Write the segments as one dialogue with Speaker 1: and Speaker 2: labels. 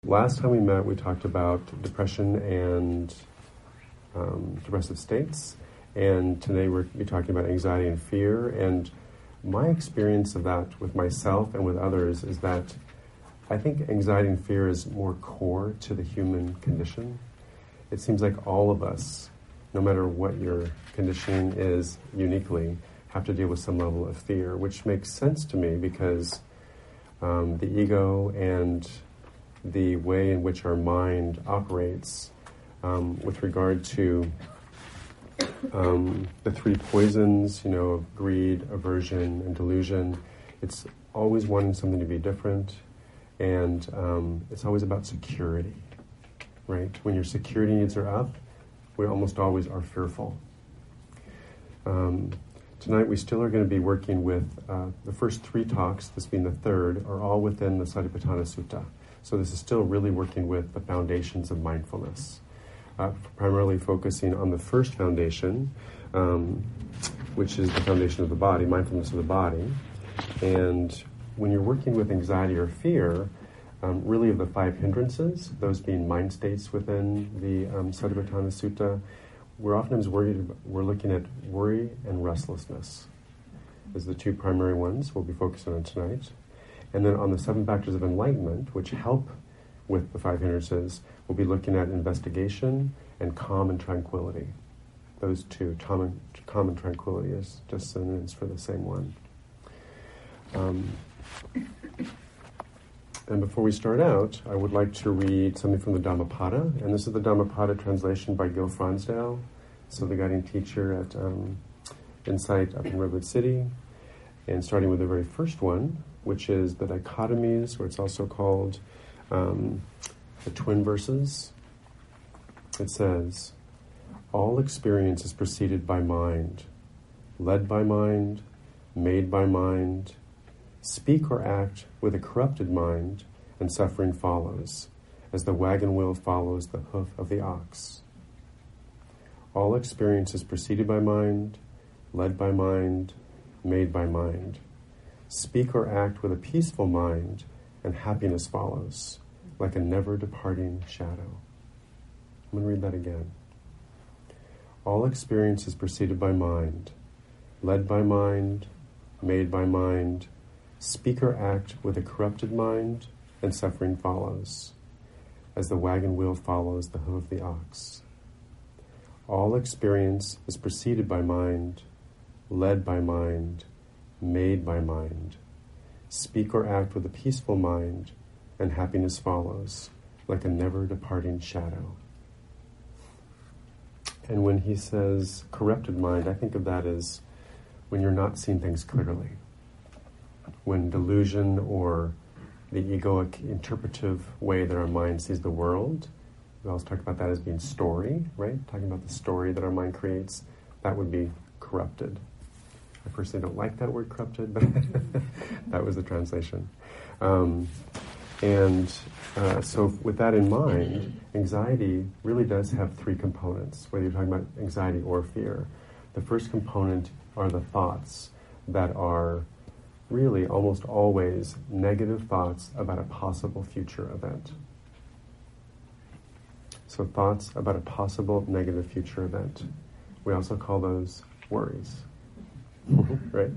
Speaker 1: Last time we met, we talked about depression and depressive states, and today we're going to be talking about anxiety and fear. And my experience of that with myself and with others is that I think anxiety and fear is more core to the human condition. It seems like all of us, no matter what your conditioning is uniquely, have to deal with some level of fear, which makes sense to me because the ego and the way in which our mind operates with regard to the three poisons, of greed, aversion, and delusion. It's always wanting something to be different, and it's always about security, right? When your security needs are up, we almost always are fearful. Tonight we still are going to be working with the first three talks, this being the third, are all within the Satipatthana Sutta. So this is still really working with the foundations of mindfulness, primarily focusing on the first foundation, which is the foundation of the body, mindfulness of the body. And when you're working with anxiety or fear, really of the five hindrances, those being mind states within the Satipatthana Sutta, we're oftentimes we're looking at worry and restlessness as the two primary ones we'll be focusing on tonight. And then on the 7 factors of enlightenment, which help with the five hindrances, we'll be looking at investigation and calm and tranquility. Those two, calm and tranquility, is just synonyms for the same one. And before we start out, I would like to read something from the Dhammapada. And this is the Dhammapada translation by Gil Fronsdale, so the guiding teacher at Insight up in Redwood City. And starting with the very first one, which is the dichotomies, or it's also called the twin verses. It says, all experience is preceded by mind, led by mind, made by mind. Speak or act with a corrupted mind, and suffering follows, as the wagon wheel follows the hoof of the ox. All experience is preceded by mind, led by mind, made by mind. Speak or act with a peaceful mind, and happiness follows, like a never-departing shadow. I'm going to read that again. All experience is preceded by mind, led by mind, made by mind. Speak or act with a corrupted mind, and suffering follows, as the wagon wheel follows the hoof of the ox. All experience is preceded by mind, led by mind, made by mind. Speak or act with a peaceful mind, and happiness follows, like a never-departing shadow. And when he says corrupted mind, I think of that as when you're not seeing things clearly. When delusion or the egoic interpretive way that our mind sees the world, we also talk about that as being story, right? Talking about the story that our mind creates, that would be corrupted. I personally don't like that word corrupted, but that was the translation. So with that in mind, anxiety really does have three components, whether you're talking about anxiety or fear. The first component are the thoughts that are really almost always negative thoughts about a possible future event. So thoughts about a possible negative future event. We also call those worries, right?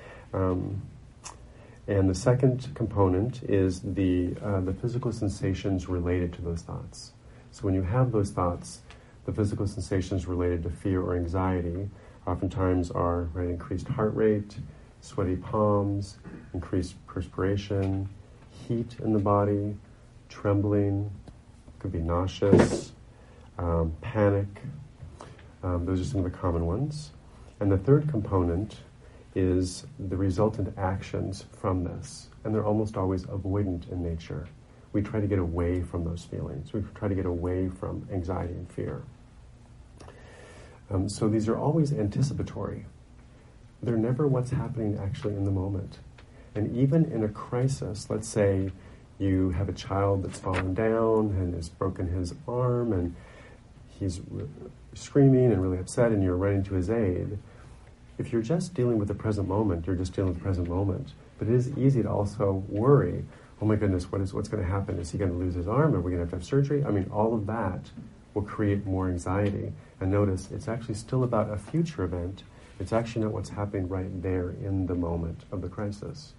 Speaker 1: And the second component is the physical sensations related to those thoughts. So when you have those thoughts, the physical sensations related to fear or anxiety oftentimes are increased heart rate, sweaty palms, increased perspiration, heat in the body, trembling, could be nauseous, panic. Those are some of the common ones. And the third component is the resultant actions from this. And they're almost always avoidant in nature. We try to get away from those feelings. We try to get away from anxiety and fear. So these are always anticipatory. They're never what's happening actually in the moment. And even in a crisis, let's say you have a child that's fallen down and has broken his arm and he's screaming and really upset and you're running to his aid. If you're just dealing with the present moment, you're just dealing with the present moment. But it is easy to also worry, oh my goodness, what's going to happen? Is he going to lose his arm? Are we going to have surgery? I mean, all of that will create more anxiety. And notice, it's actually still about a future event. It's actually not what's happening right there in the moment of the crisis.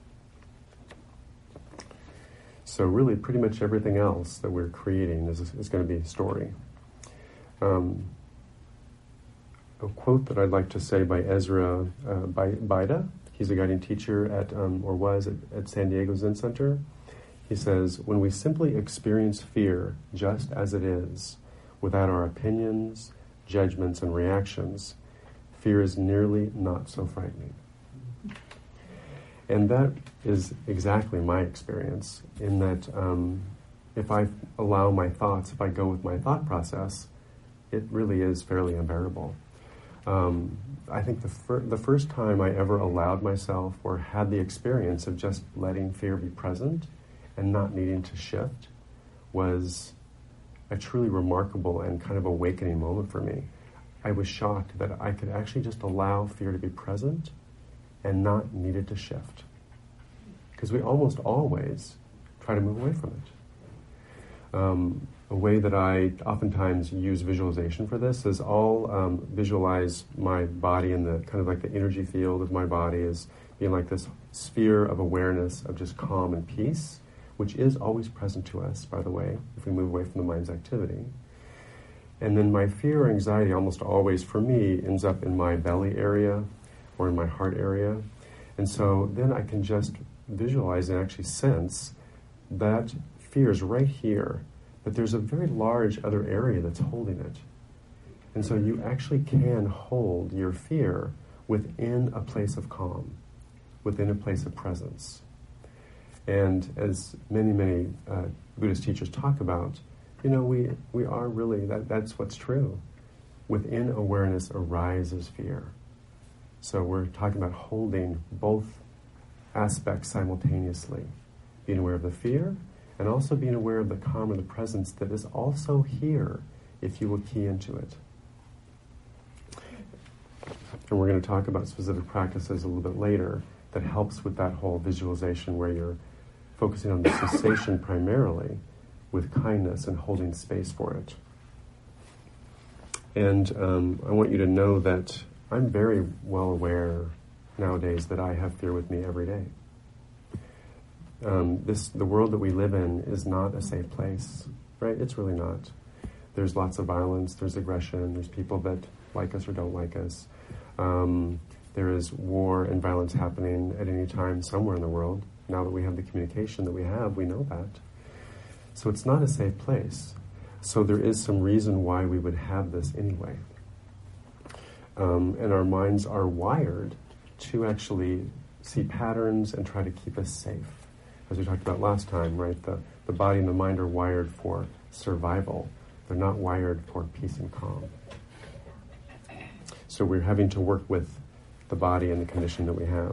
Speaker 1: So really, pretty much everything else that we're creating is going to be story. A quote that I'd like to say by Ezra Baida. He's a guiding teacher or was at San Diego Zen Center. He says, when we simply experience fear just as it is, without our opinions, judgments, and reactions, fear is nearly not so frightening. And that is exactly my experience, in that if I allow my thoughts, if I go with my thought process, it really is fairly unbearable. I think the first time I ever allowed myself or had the experience of just letting fear be present and not needing to shift was a truly remarkable and kind of awakening moment for me. I was shocked that I could actually just allow fear to be present and not needed to shift. Because we almost always try to move away from it. A way that I oftentimes use visualization for this is I'll visualize my body in the kind of like the energy field of my body as being like this sphere of awareness of just calm and peace, which is always present to us, by the way, if we move away from the mind's activity. And then my fear or anxiety almost always, for me, ends up in my belly area or in my heart area. And so then I can just visualize and actually sense that fear is right here, but there's a very large other area that's holding it. And so you actually can hold your fear within a place of calm, within a place of presence. And as many Buddhist teachers talk about, we are really, that's what's true. Within awareness arises fear. So we're talking about holding both aspects simultaneously. Being aware of the fear and also being aware of the calm or the presence that is also here if you will key into it. And we're going to talk about specific practices a little bit later that helps with that whole visualization where you're focusing on the cessation primarily with kindness and holding space for it. And I want you to know that I'm very well aware nowadays that I have fear with me every day. The world that we live in is not a safe place, right? It's really not. There's lots of violence, there's aggression, there's people that like us or don't like us. There is war and violence happening at any time somewhere in the world. Now that we have the communication that we have, we know that. So it's not a safe place. So there is some reason why we would have this anyway. And our minds are wired to actually see patterns and try to keep us safe. As we talked about last time, right? The body and the mind are wired for survival. They're not wired for peace and calm. So we're having to work with the body and the condition that we have.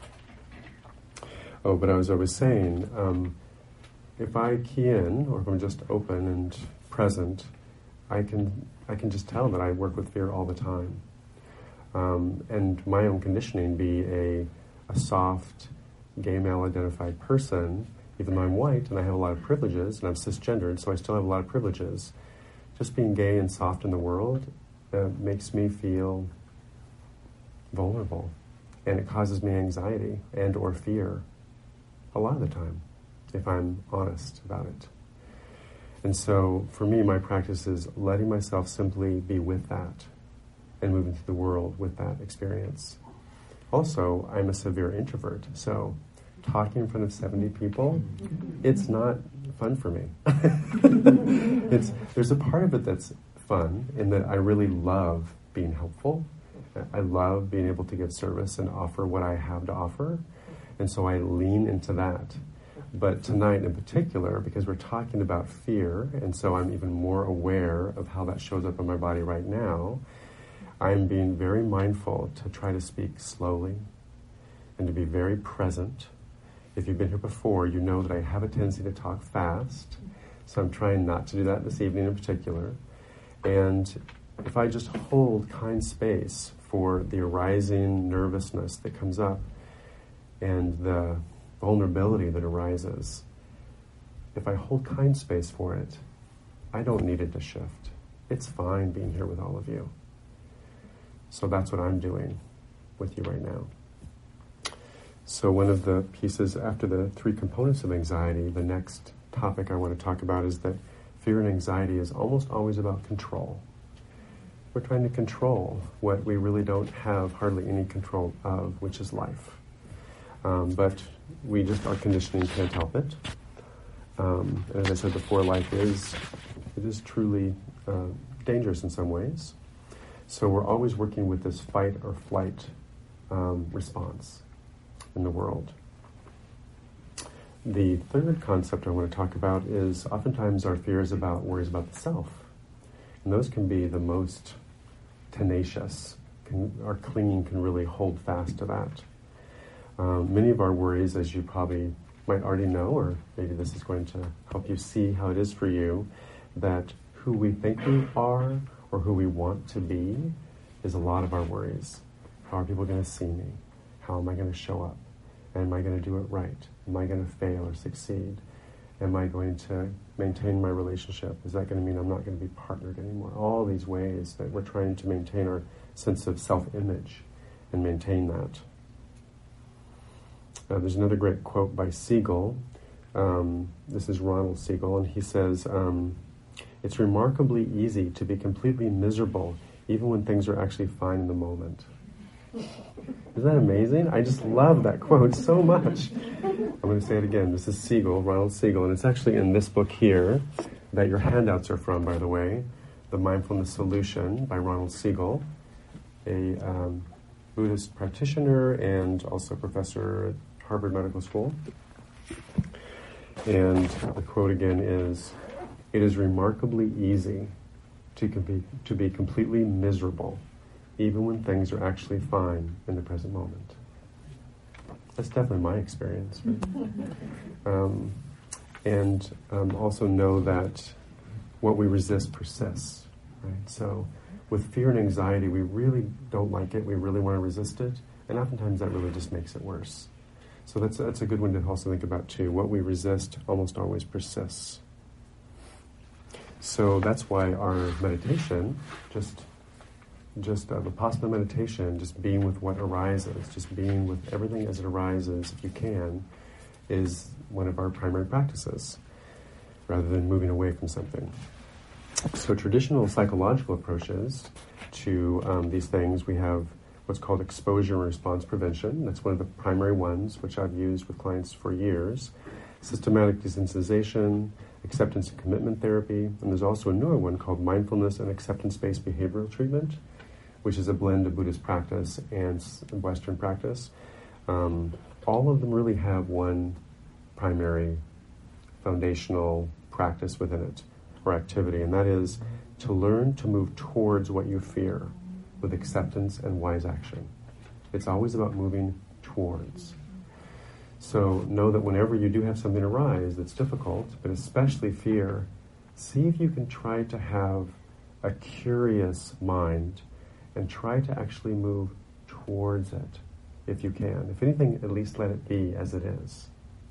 Speaker 1: Oh, but as I was saying, if I key in, or if I'm just open and present, I can just tell that I work with fear all the time. And my own conditioning, be a soft, gay male-identified person, even though I'm white and I have a lot of privileges, and I'm cisgendered, so I still have a lot of privileges, just being gay and soft in the world makes me feel vulnerable. And it causes me anxiety and or fear a lot of the time, if I'm honest about it. And so, for me, my practice is letting myself simply be with that and moving through the world with that experience. Also, I'm a severe introvert, so talking in front of 70 people, it's not fun for me. There's a part of it that's fun in that I really love being helpful. I love being able to give service and offer what I have to offer, and so I lean into that. But tonight in particular, because we're talking about fear, and so I'm even more aware of how that shows up in my body right now, I'm being very mindful to try to speak slowly and to be very present. If you've been here before, you know that I have a tendency to talk fast, so I'm trying not to do that this evening in particular. And if I just hold kind space for the arising nervousness that comes up and the vulnerability that arises, if I hold kind space for it, I don't need it to shift. It's fine being here with all of you. So that's what I'm doing with you right now. So one of the pieces after the 3 components of anxiety, the next topic I want to talk about is that fear and anxiety is almost always about control. We're trying to control what we really don't have hardly any control of, which is life. But we just, our conditioning can't help it. As I said before, life is truly dangerous in some ways. So we're always working with this fight or flight response in the world. The third concept I want to talk about is oftentimes our fears about worries about the self. And those can be the most tenacious. Our clinging can really hold fast to that. Many of our worries, as you probably might already know, or maybe this is going to help you see how it is for you, that who we think we are or who we want to be is a lot of our worries. How are people going to see me? How am I going to show up? Am I going to do it right? Am I going to fail or succeed? Am I going to maintain my relationship? Is that going to mean I'm not going to be partnered anymore? All these ways that we're trying to maintain our sense of self-image and maintain that. There's another great quote by Siegel. This is Ronald Siegel, and he says, "It's remarkably easy to be completely miserable even when things are actually fine in the moment." Isn't that amazing? I just love that quote so much. I'm going to say it again. This is Siegel, Ronald Siegel, and it's actually in this book here that your handouts are from, by the way, The Mindfulness Solution by Ronald Siegel, a Buddhist practitioner and also professor at Harvard Medical School. And the quote again is, "It is remarkably easy to be completely miserable even when things are actually fine in the present moment." That's definitely my experience. Right? Also know that what we resist persists. Right? So with fear and anxiety, we really don't like it. We really want to resist it. And oftentimes that really just makes it worse. So that's a good one to also think about too. What we resist almost always persists. So that's why our meditation, just Vipassana meditation, just being with what arises, just being with everything as it arises, if you can, is one of our primary practices, rather than moving away from something. So traditional psychological approaches to these things, we have what's called exposure and response prevention. That's one of the primary ones, which I've used with clients for years. Systematic desensitization, acceptance and commitment therapy, and there's also a newer one called mindfulness and acceptance-based behavioral treatment, which is a blend of Buddhist practice and Western practice. All of them really have one primary foundational practice within it, or activity, and that is to learn to move towards what you fear with acceptance and wise action. It's always about moving towards. So know that whenever you do have something arise that's difficult, but especially fear, see if you can try to have a curious mind and try to actually move towards it, if you can. If anything, at least let it be as it is.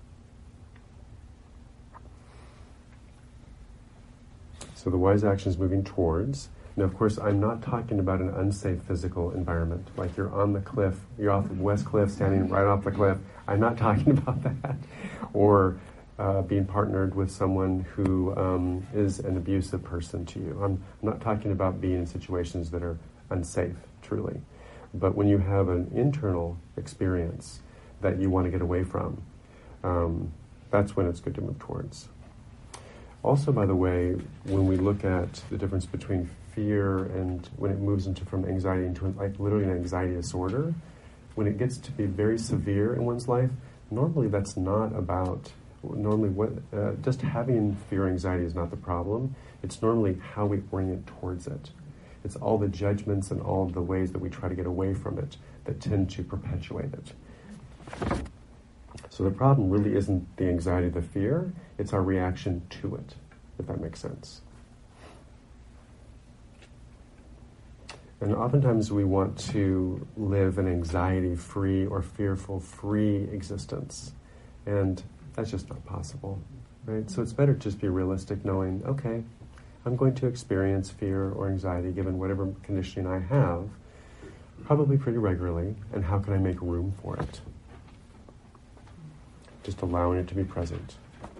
Speaker 1: So the wise action is moving towards. Now, of course, I'm not talking about an unsafe physical environment, like you're on the cliff, you're off the West Cliff, standing right off the cliff. I'm not talking about that. Or being partnered with someone who is an abusive person to you. I'm not talking about being in situations that are unsafe, truly. But when you have an internal experience that you want to get away from, that's when it's good to move towards. Also, by the way, when we look at the difference between fear and when it moves into from anxiety into like literally an anxiety disorder, when it gets to be very severe in one's life, normally that's not about, just having fear or anxiety is not the problem. It's normally how we orient towards it. It's all the judgments and all the ways that we try to get away from it that tend to perpetuate it. So the problem really isn't the anxiety, the fear, it's our reaction to it, if that makes sense. And oftentimes we want to live an anxiety-free or fearful-free existence. And that's just not possible, right? So it's better to just be realistic, knowing, okay, I'm going to experience fear or anxiety given whatever conditioning I have, probably pretty regularly, and how can I make room for it? Just allowing it to be present.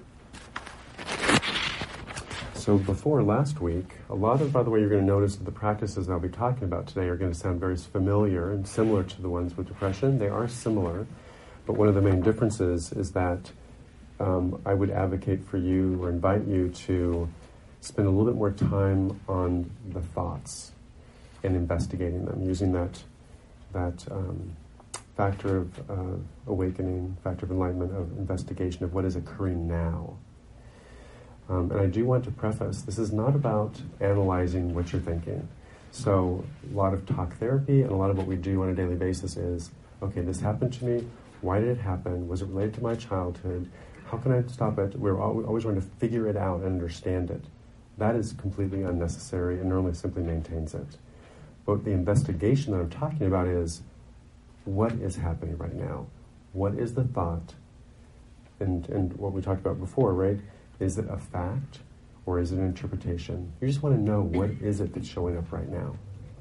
Speaker 1: So before last week, a lot of, by the way, you're going to notice that the practices I'll be talking about today are going to sound very familiar and similar to the ones with depression. They are similar, but one of the main differences is that I would advocate for you or invite you to spend a little bit more time on the thoughts and investigating them, using that factor of awakening, factor of enlightenment, of investigation of what is occurring now. And I do want to preface, this is not about analyzing what you're thinking. So a lot of talk therapy and a lot of what we do on a daily basis is, okay, this happened to me. Why did it happen? Was it related to my childhood? How can I stop it? We're always trying to figure it out and understand it. That is completely unnecessary and normally simply maintains it. But the investigation that I'm talking about is, what is happening right now? What is the thought? And what we talked about before, right? Is it a fact or is it an interpretation? You just want to know, what is it that's showing up right now?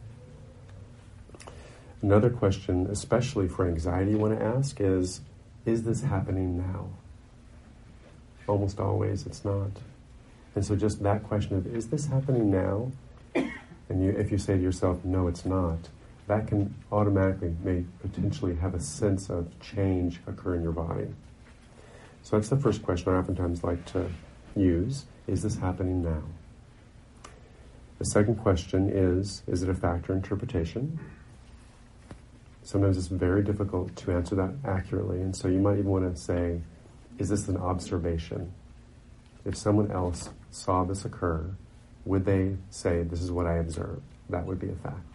Speaker 1: Another question, especially for anxiety, you want to ask is this happening now? Almost always it's not. And so just that question of, is this happening now? And if you say to yourself, no, it's not, that can automatically, may potentially have a sense of change occur in your body. So that's the first question I oftentimes like to use. Is this happening now? The second question is it a fact or interpretation? Sometimes it's very difficult to answer that accurately, and so you might even want to say, is this an observation? If someone else saw this occur, would they say, this is what I observed? That would be a fact.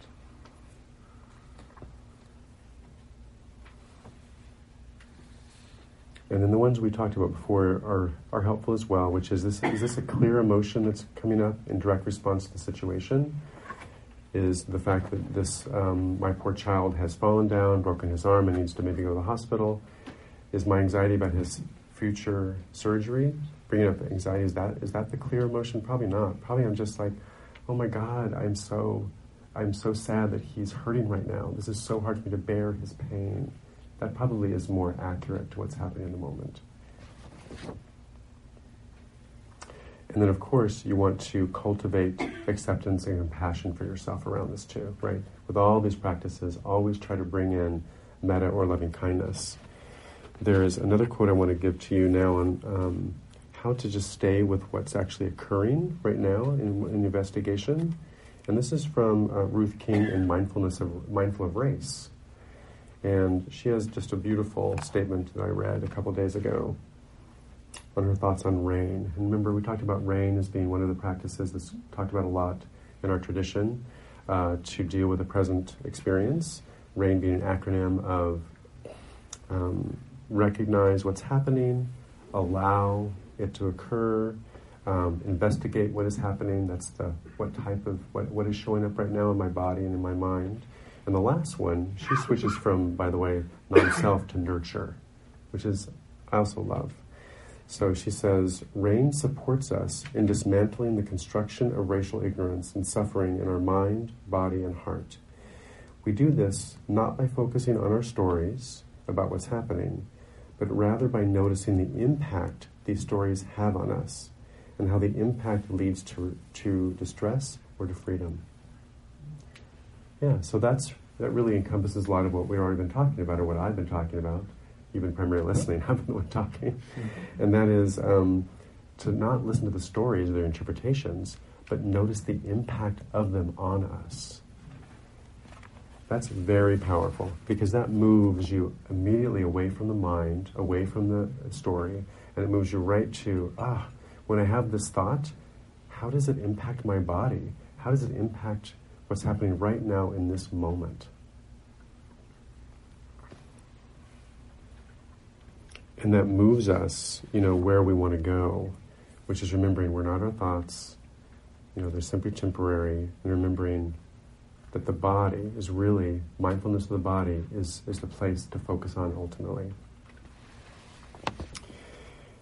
Speaker 1: And then the ones we talked about before are helpful as well, which is this a clear emotion that's coming up in direct response to the situation? Is the fact that this, my poor child has fallen down, broken his arm, and needs to maybe go to the hospital? Is my anxiety about his future surgery bringing up anxiety? Is that the clear emotion? Probably not. Probably I'm just like, oh my God, I'm so sad that he's hurting right now. This is so hard for me to bear his pain. That probably is more accurate to what's happening in the moment. And then, of course, you want to cultivate acceptance and compassion for yourself around this too, right? With all these practices, always try to bring in metta or loving kindness. There is another quote I want to give to you now on how to just stay with what's actually occurring right now in investigation. And this is from Ruth King in Mindful of Race. And she has just a beautiful statement that I read a couple days ago on her thoughts on rain. And remember, we talked about rain as being one of the practices that's talked about a lot in our tradition to deal with the present experience. RAIN being an acronym of recognize what's happening, allow it to occur, investigate what is happening. That's what is showing up right now in my body and in my mind. And the last one, she switches from, by the way, non-self to nurture, which is I also love. So she says, RAIN supports us in dismantling the construction of racial ignorance and suffering in our mind, body, and heart. We do this not by focusing on our stories about what's happening, but rather by noticing the impact these stories have on us and how the impact leads to distress or to freedom. Yeah, so that really encompasses a lot of what we've already been talking about, or what I've been talking about. You've been primarily listening, I've been the one talking. And that is to not listen to the stories or their interpretations, but notice the impact of them on us. That's very powerful, because that moves you immediately away from the mind, away from the story, and it moves you right to, when I have this thought, how does it impact my body? How does it impact what's happening right now in this moment? And that moves us, where we want to go, which is remembering we're not our thoughts, they're simply temporary, and remembering that the body is really, mindfulness of the body is the place to focus on ultimately.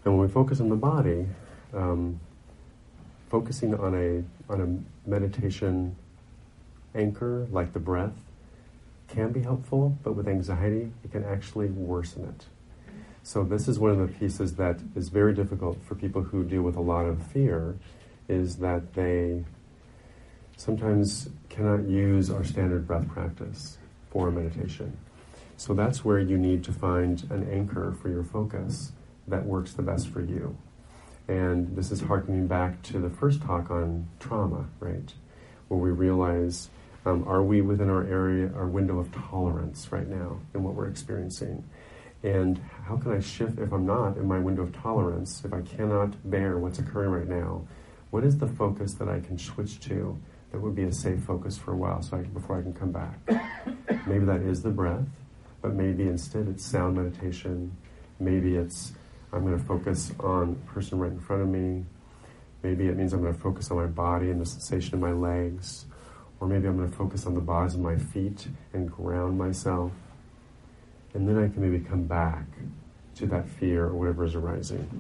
Speaker 1: And when we focus on the body, focusing on a meditation anchor like the breath can be helpful, but with anxiety, it can actually worsen it. So this is one of the pieces that is very difficult for people who deal with a lot of fear, is that they sometimes cannot use our standard breath practice for meditation. So that's where you need to find an anchor for your focus that works the best for you. And this is harkening back to the first talk on trauma, right? Where we realize, are we within our area, our window of tolerance right now in what we're experiencing? And how can I shift if I'm not in my window of tolerance, if I cannot bear what's occurring right now? What is the focus that I can switch to that would be a safe focus for a while before I can come back? Maybe that is the breath, but maybe instead it's sound meditation. Maybe it's I'm going to focus on the person right in front of me. Maybe it means I'm going to focus on my body and the sensation of my legs. Or maybe I'm going to focus on the bottoms of my feet and ground myself. And then I can maybe come back to that fear or whatever is arising.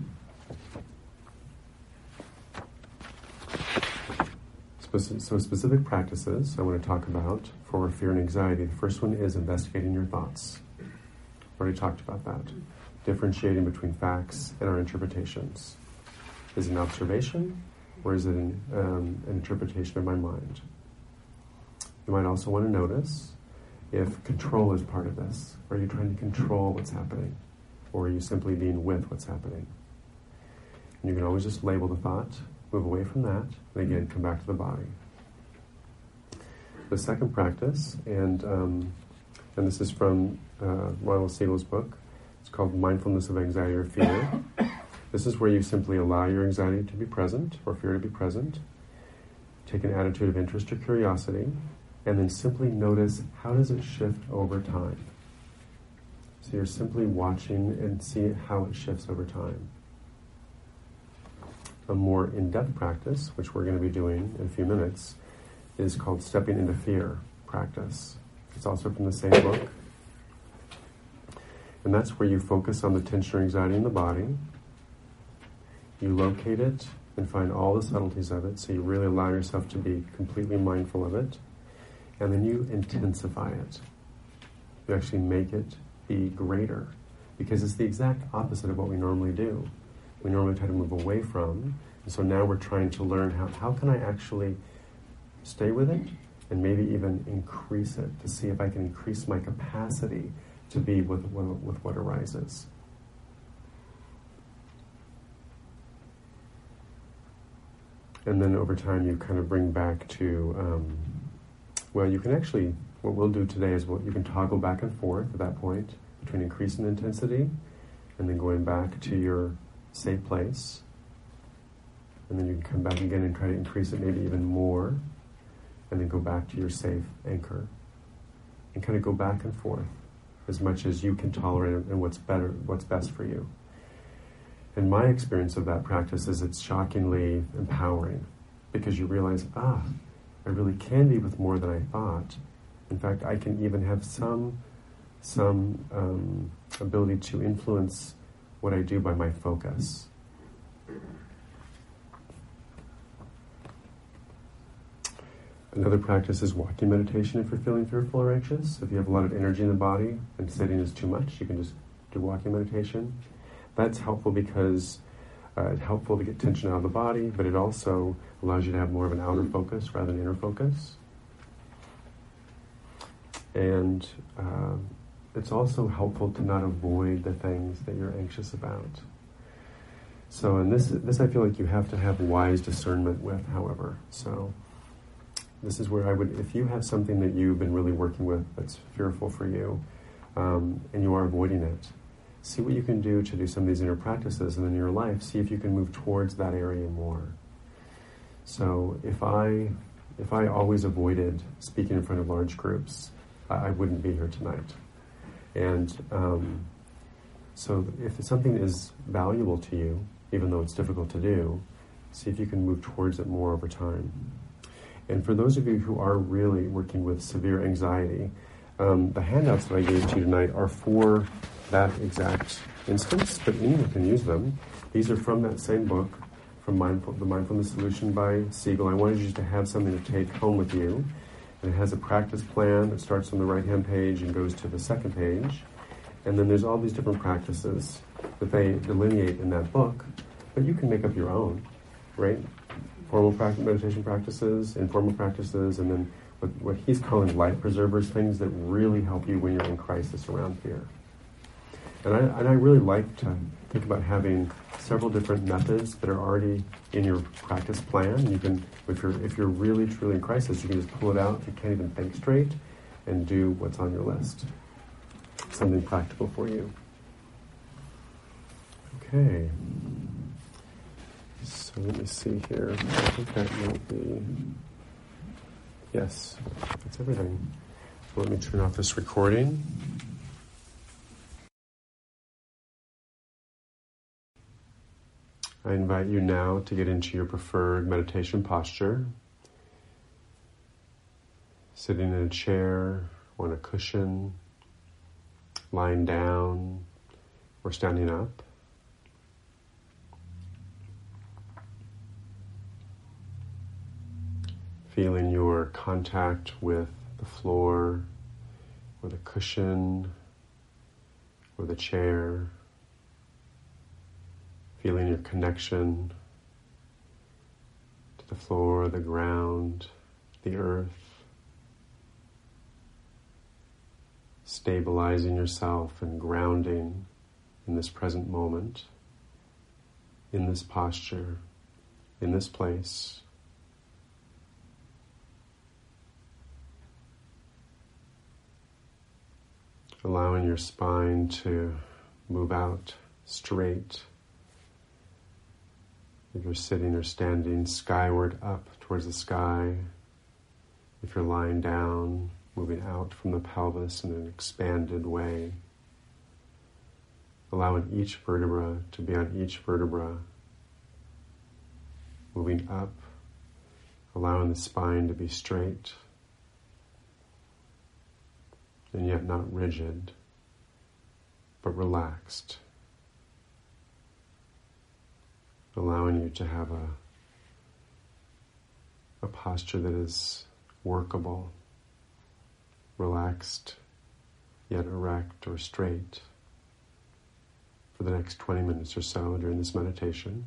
Speaker 1: So specific practices I want to talk about for fear and anxiety. The first one is investigating your thoughts. Already talked about that. Differentiating between facts and our interpretations. Is it an observation or is it an interpretation of my mind? You might also want to notice if control is part of this. Are you trying to control what's happening? Or are you simply being with what's happening? And you can always just label the thought, move away from that, and again, come back to the body. The second practice, and this is from Ronald Siegel's book, it's called Mindfulness of Anxiety or Fear. This is where you simply allow your anxiety to be present, or fear to be present, take an attitude of interest or curiosity, and then simply notice how does it shift over time. So you're simply watching and see how it shifts over time. A more in-depth practice, which we're going to be doing in a few minutes, is called Stepping into Fear practice. It's also from the same book. And that's where you focus on the tension or anxiety in the body. You locate it and find all the subtleties of it, so you really allow yourself to be completely mindful of it. And then you intensify it. You actually make it be greater, because it's the exact opposite of what we normally do. We normally try to move away from, and so now we're trying to learn how can I actually stay with it and maybe even increase it to see if I can increase my capacity to be with what arises. And then over time you kind of bring back to, you can actually, what we'll do today is you can toggle back and forth at that point between increasing intensity and then going back to your safe place. And then you can come back again and try to increase it maybe even more, and then go back to your safe anchor. And kind of go back and forth as much as you can tolerate and what's best for you. And my experience of that practice is it's shockingly empowering, because you realize, I really can be with more than I thought. In fact, I can even have some ability to influence what I do by my focus. Another practice is walking meditation if you're feeling fearful or anxious. If you have a lot of energy in the body and sitting is too much, you can just do walking meditation. That's helpful because it's helpful to get tension out of the body, but it also allows you to have more of an outer focus rather than inner focus. And it's also helpful to not avoid the things that you're anxious about. So, and this I feel like you have to have wise discernment with, however. So, this is where I would, if you have something that you've been really working with that's fearful for you, and you are avoiding it, see what you can do to do some of these inner practices, and in your life, see if you can move towards that area more. So, if I always avoided speaking in front of large groups, I wouldn't be here tonight. And so if something is valuable to you, even though it's difficult to do, see if you can move towards it more over time. And for those of you who are really working with severe anxiety, the handouts that I gave to you tonight are for that exact instance, but anyone can use them. These are from that same book, from The Mindfulness Solution by Siegel. I wanted you to have something to take home with you. And it has a practice plan that starts on the right-hand page and goes to the second page. And then there's all these different practices that they delineate in that book, but you can make up your own, right? Formal meditation practices, informal practices, and then what he's calling life preservers, things that really help you when you're in crisis around fear. And I really like to think about having several different methods that are already in your practice plan. You can, if you're really truly in crisis, you can just pull it out. You can't even think straight, and do what's on your list. Something practical for you. Okay. So let me see here. I think that might be. Yes, that's everything. So let me turn off this recording. I invite you now to get into your preferred meditation posture. Sitting in a chair, or on a cushion, lying down, or standing up. Feeling your contact with the floor, or the cushion, or the chair. Feeling your connection to the floor, the ground, the earth. Stabilizing yourself and grounding in this present moment, in this posture, in this place. Allowing your spine to move out straight. If you're sitting or standing, skyward up towards the sky. If you're lying down, moving out from the pelvis in an expanded way. Allowing each vertebra to be on each vertebra. Moving up, allowing the spine to be straight, and yet not rigid, but relaxed. Allowing you to have a posture that is workable, relaxed, yet erect or straight for the next 20 minutes or so during this meditation.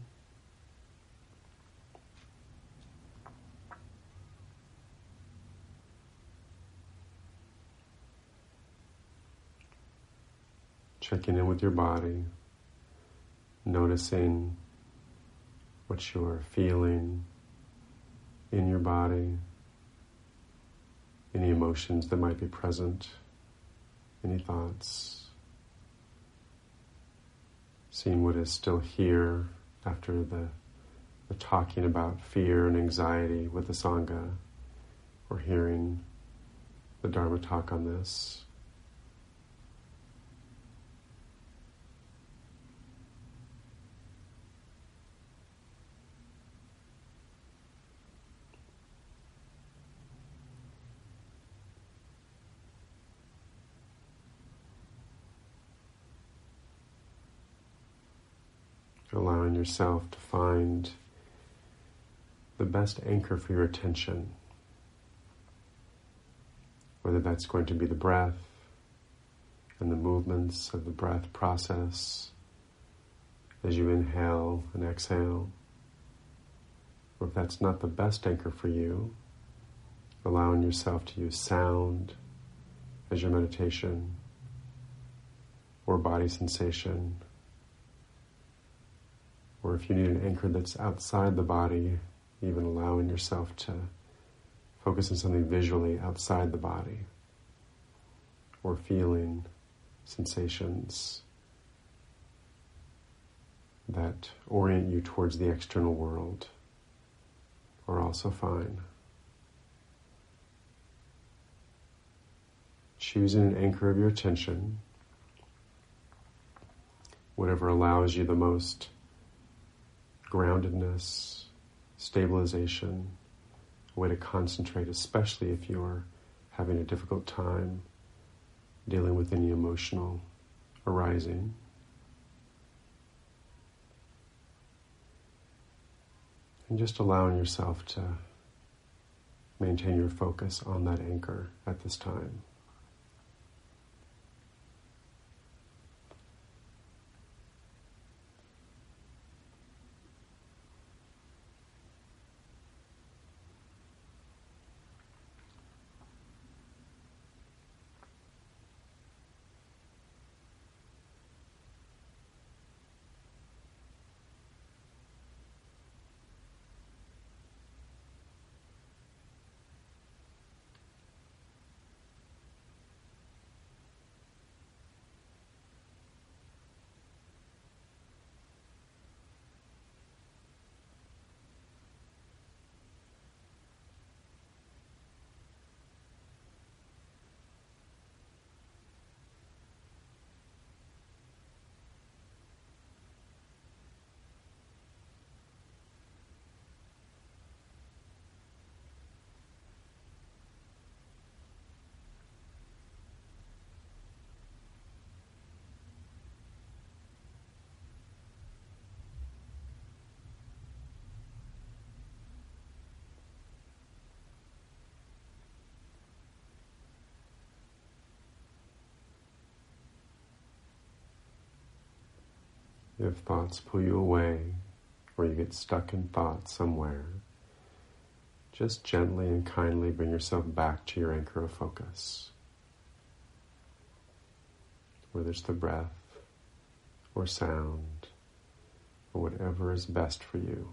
Speaker 1: Checking in with your body, noticing what you're feeling in your body, any emotions that might be present, any thoughts, seeing what is still here after the talking about fear and anxiety with the Sangha, or hearing the Dharma talk on this. Allowing yourself to find the best anchor for your attention, whether that's going to be the breath and the movements of the breath process as you inhale and exhale, or if that's not the best anchor for you, allowing yourself to use sound as your meditation, or body sensation. Or if you need an anchor that's outside the body, even allowing yourself to focus on something visually outside the body, or feeling sensations that orient you towards the external world are also fine. Choosing an anchor of your attention, whatever allows you the most groundedness, stabilization, a way to concentrate, especially if you're having a difficult time dealing with any emotional arising. And just allowing yourself to maintain your focus on that anchor at this time. If thoughts pull you away, or you get stuck in thought somewhere, just gently and kindly bring yourself back to your anchor of focus, whether it's the breath, or sound, or whatever is best for you.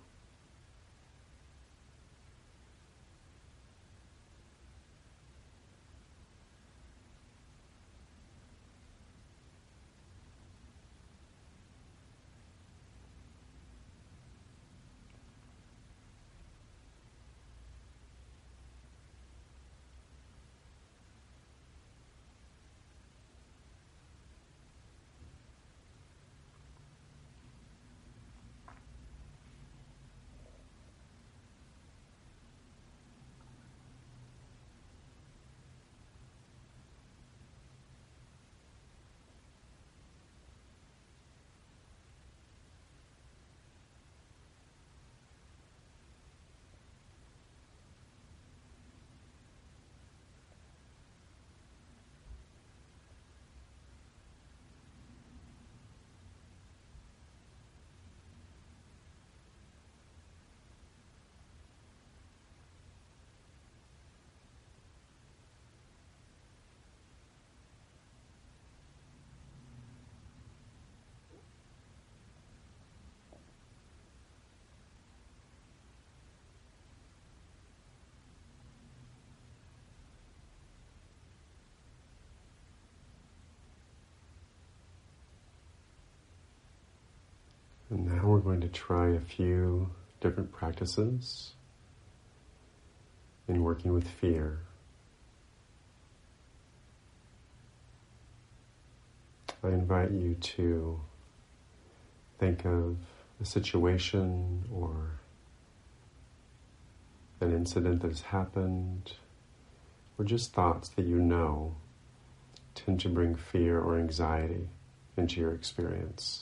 Speaker 1: And now we're going to try a few different practices in working with fear. I invite you to think of a situation or an incident that has happened, or just thoughts that you know tend to bring fear or anxiety into your experience.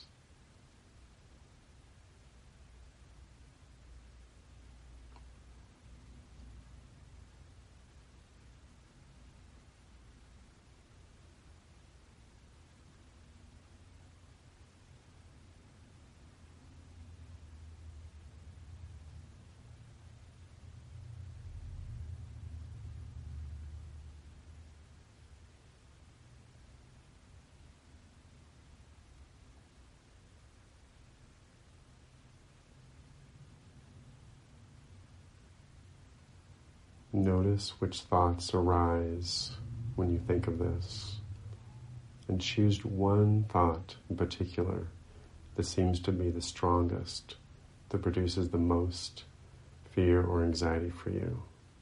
Speaker 1: Notice which thoughts arise when you think of this, and choose one thought in particular that seems to be the strongest, that produces the most fear or anxiety for you.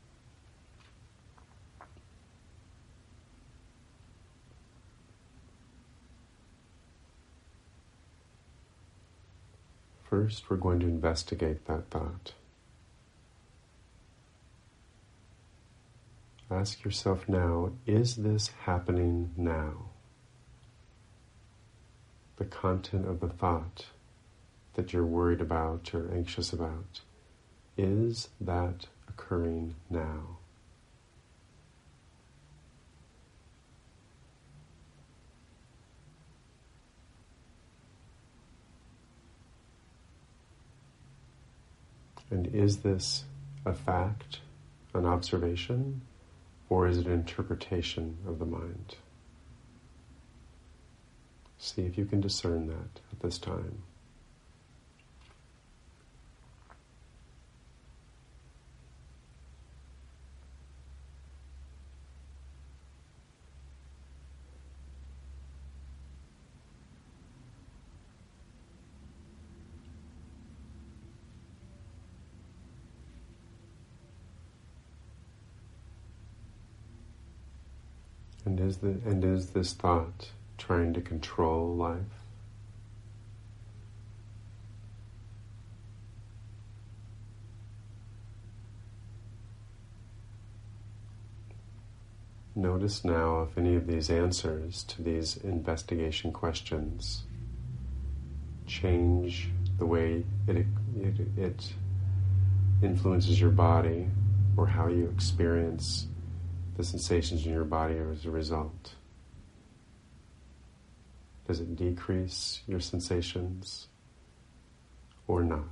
Speaker 1: First, we're going to investigate that thought. Ask yourself now, is this happening now? The content of the thought that you're worried about or anxious about, Is that occurring now? And is this a fact, an observation, or is it an interpretation of the mind? See if you can discern that at this time. And is this thought trying to control life? Notice now if any of these answers to these investigation questions change the way it influences your body or how you experience the sensations in your body as a result. Does it decrease your sensations or not?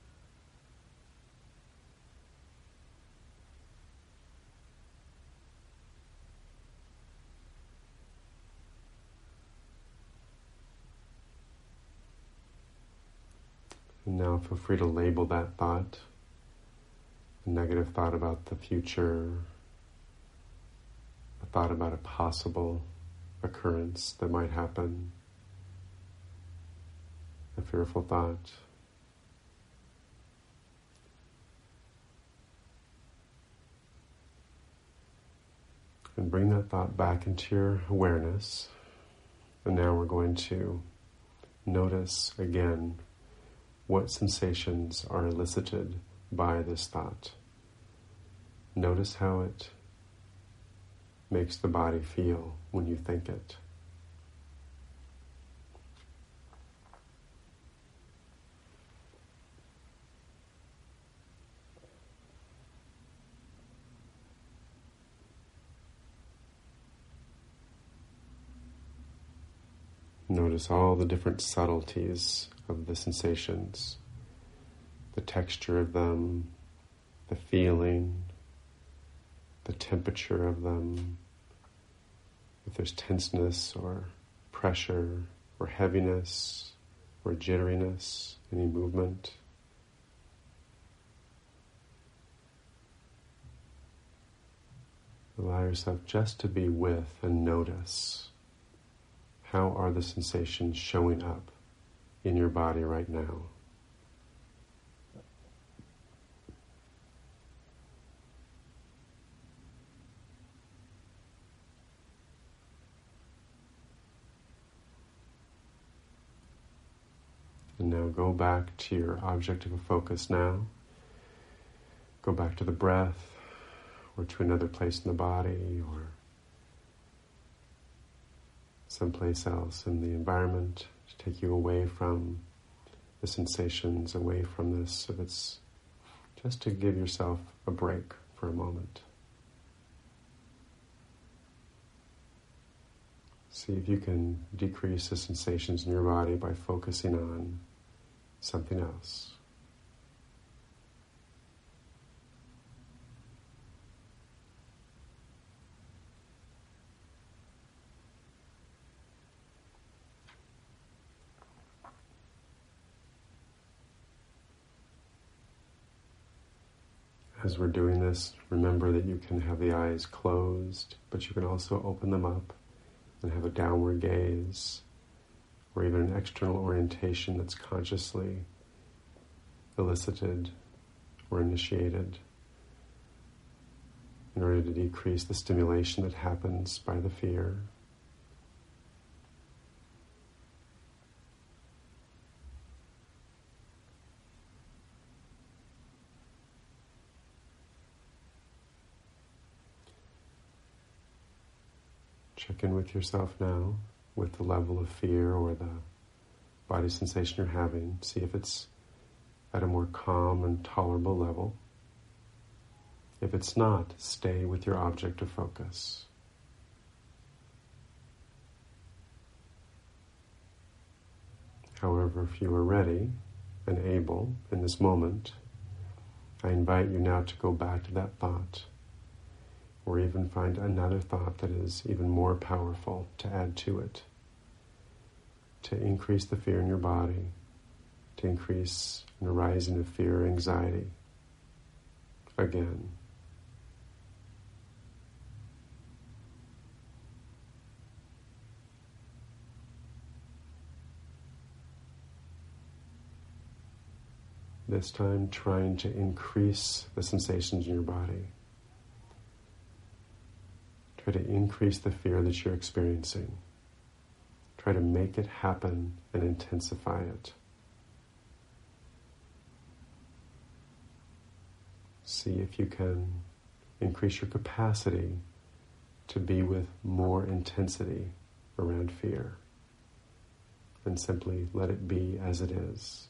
Speaker 1: And now feel free to label that thought, a negative thought about the future, a thought about a possible occurrence that might happen, a fearful thought. And bring that thought back into your awareness. And now we're going to notice again what sensations are elicited by this thought. Notice how it makes the body feel when you think it. Notice all the different subtleties of the sensations, the texture of them, the feeling, the temperature of them, if there's tenseness or pressure or heaviness or jitteriness, any movement. Allow yourself just to be with and notice. How are the sensations showing up in your body right now? And now go back to your object of focus now. Go back to the breath or to another place in the body or someplace else in the environment to take you away from the sensations, away from this. If it's just to give yourself a break for a moment. See if you can decrease the sensations in your body by focusing on something else. As we're doing this, remember that you can have the eyes closed, but you can also open them up and have a downward gaze, or even an external orientation that's consciously elicited or initiated in order to decrease the stimulation that happens by the fear. Check in with yourself now with the level of fear or the body sensation you're having. See if it's at a more calm and tolerable level. If it's not, stay with your object of focus. However, if you are ready and able in this moment, I invite you now to go back to that thought, or even find another thought that is even more powerful to add to it, to increase the fear in your body, to increase an arising of fear or anxiety. Again. This time trying to increase the sensations in your body. Try to increase the fear that you're experiencing. Try to make it happen and intensify it. See if you can increase your capacity to be with more intensity around fear, and simply let it be as it is.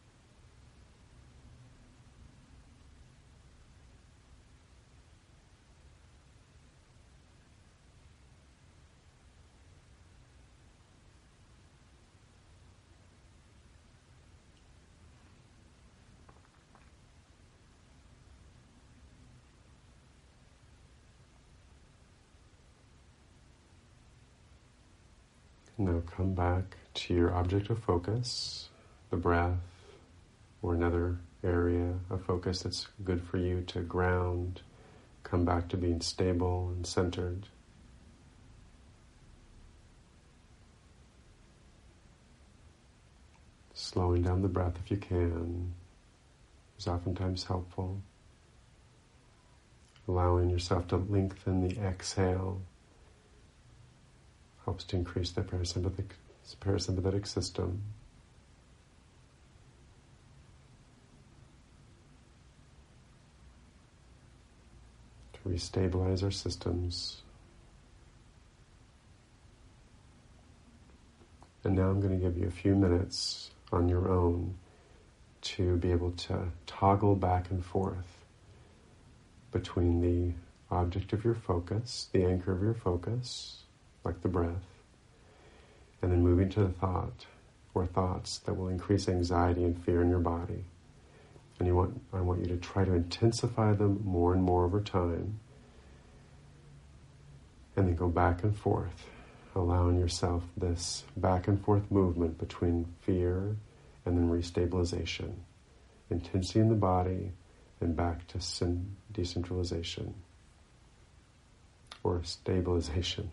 Speaker 1: Now come back to your object of focus, the breath, or another area of focus that's good for you to ground. Come back to being stable and centered. Slowing down the breath if you can is oftentimes helpful. Allowing yourself to lengthen the exhale helps to increase the parasympathetic system. To restabilize our systems. And now I'm going to give you a few minutes on your own to be able to toggle back and forth between the object of your focus, the anchor of your focus, like the breath, and then moving to the thought or thoughts that will increase anxiety and fear in your body. And I want you to try to intensify them more and more over time, and then go back and forth, allowing yourself this back and forth movement between fear and then restabilization, intensity in the body, and back to decentralization or stabilization.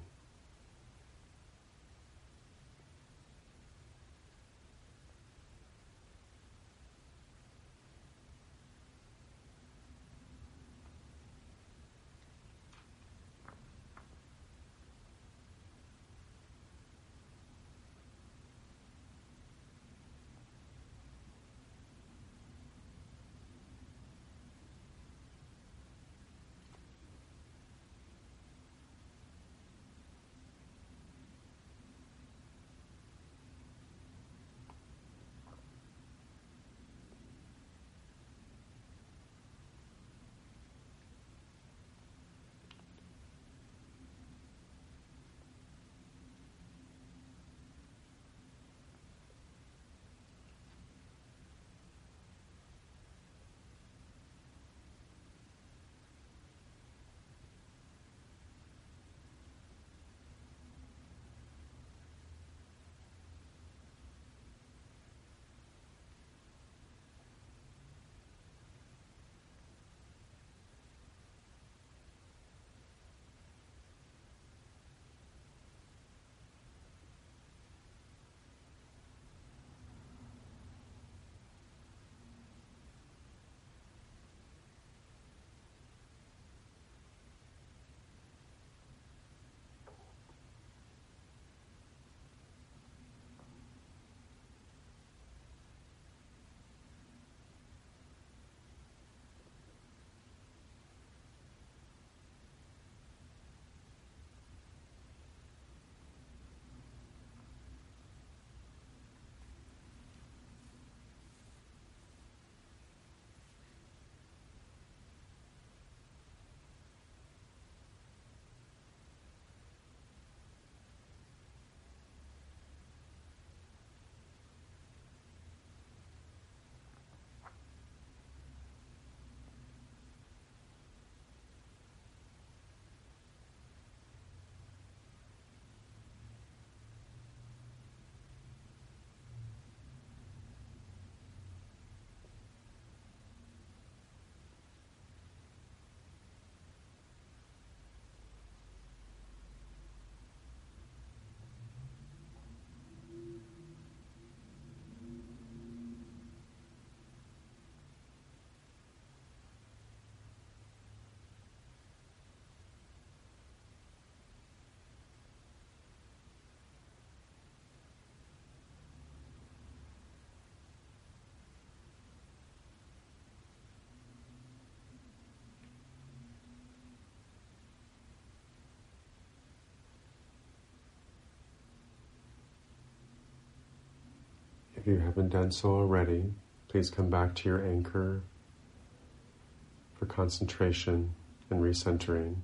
Speaker 1: If you haven't done so already, please come back to your anchor for concentration and recentering.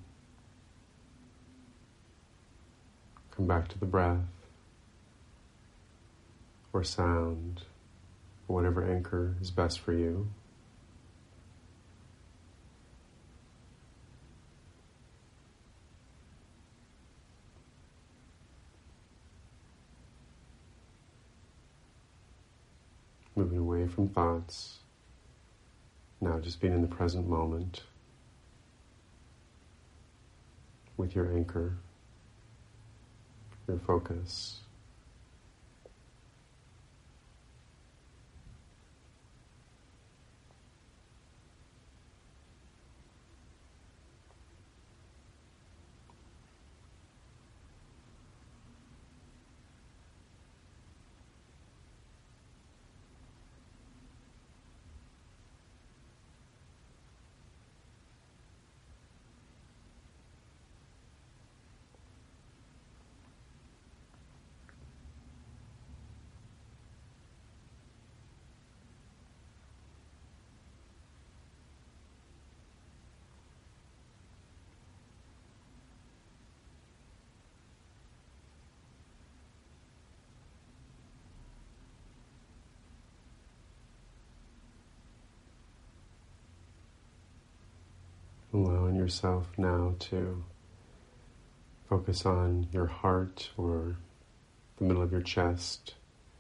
Speaker 1: Come back to the breath or sound, or whatever anchor is best for you. Moving away from thoughts, now just being in the present moment with your anchor, your focus. Allowing yourself now to focus on your heart or the middle of your chest,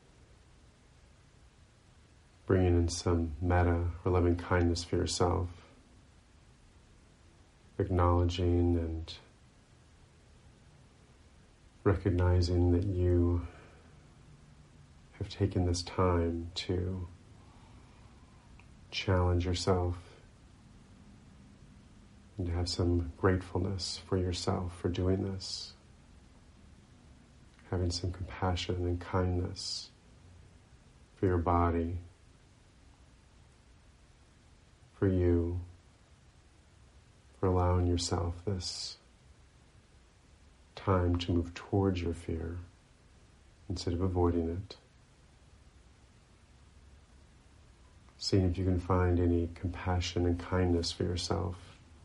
Speaker 1: bringing in some metta or loving kindness for yourself, acknowledging and recognizing that you have taken this time to challenge yourself and to have some gratefulness for yourself for doing this, having some compassion and kindness for your body, for you, for allowing yourself this time to move towards your fear instead of avoiding it. Seeing if you can find any compassion and kindness for yourself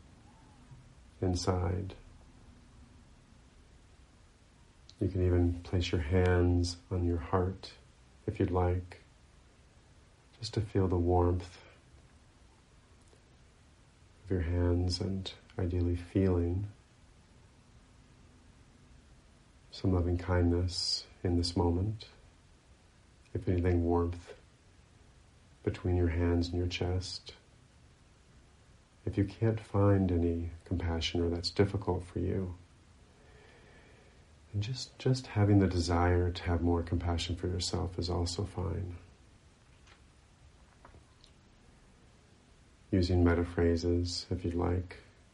Speaker 1: inside. You can even place your hands on your heart if you'd like, just to feel the warmth of your hands and ideally feeling some loving kindness in this moment. If anything, warmth between your hands and your chest. If you can't find any compassion or that's difficult for you, and just having the desire to have more compassion for yourself is also fine. Using metta phrases if you'd like.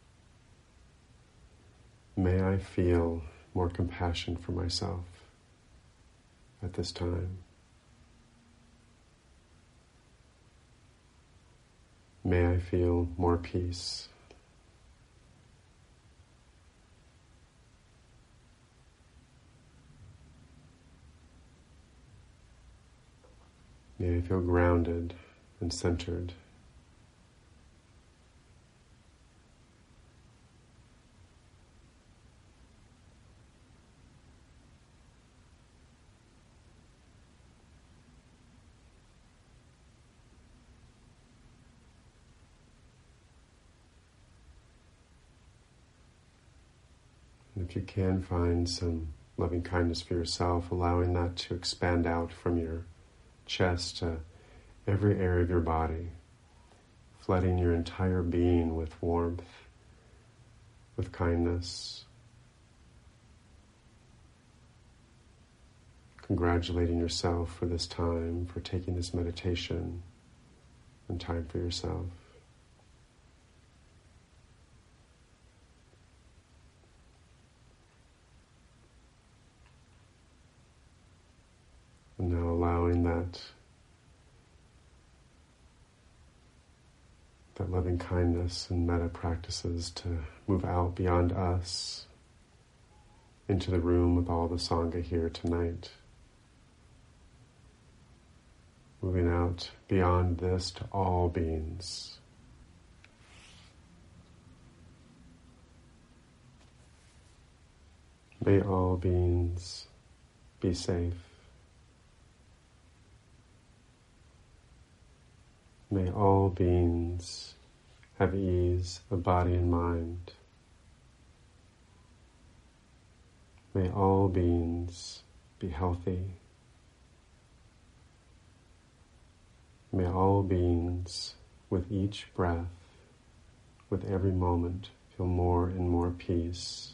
Speaker 1: May I feel more compassion for myself at this time. May I feel more peace. May I feel grounded and centered. And if you can find some loving kindness for yourself, allowing that to expand out from your chest to every area of your body, flooding your entire being with warmth, with kindness, congratulating yourself for this time, for taking this meditation and time for yourself. And now allowing that loving kindness and metta practices to move out beyond us into the room with all the Sangha here tonight. moving out beyond this to all beings. May all beings be safe. May all beings have ease of body and mind. May all beings be healthy. May all beings, with each breath, with every moment, feel more and more peace.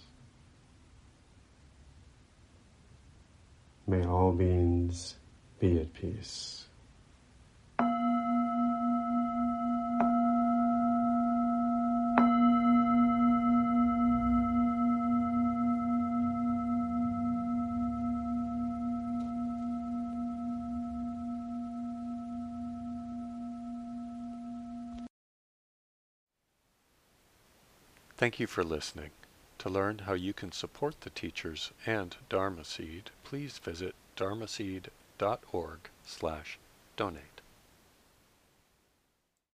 Speaker 1: May all beings be at peace.
Speaker 2: Thank you for listening. To learn how you can support the teachers and Dharma Seed, please visit dharmaseed.org/donate.